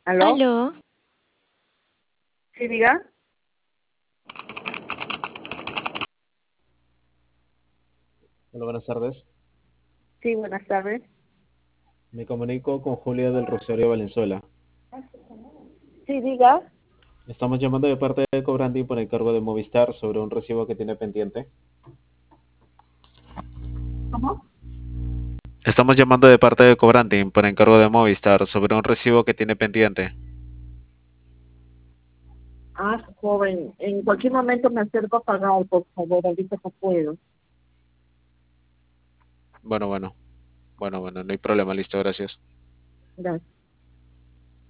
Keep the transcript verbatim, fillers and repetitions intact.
¿Aló? Aló, ¿Sí, diga? Hola, buenas tardes. Sí, buenas tardes. Me comunico con Julia del Rosario Valenzuela. Sí, diga. Estamos llamando de parte de Cobranti por encargo de Movistar sobre un recibo que tiene pendiente. ¿Cómo? Estamos llamando de parte de Cobranti por encargo de Movistar sobre un recibo que tiene pendiente. Ah, joven, en cualquier momento me acerco a pagar, por favor, ahorita no puedo. Bueno, bueno, bueno, bueno, no hay problema, listo, gracias. Gracias.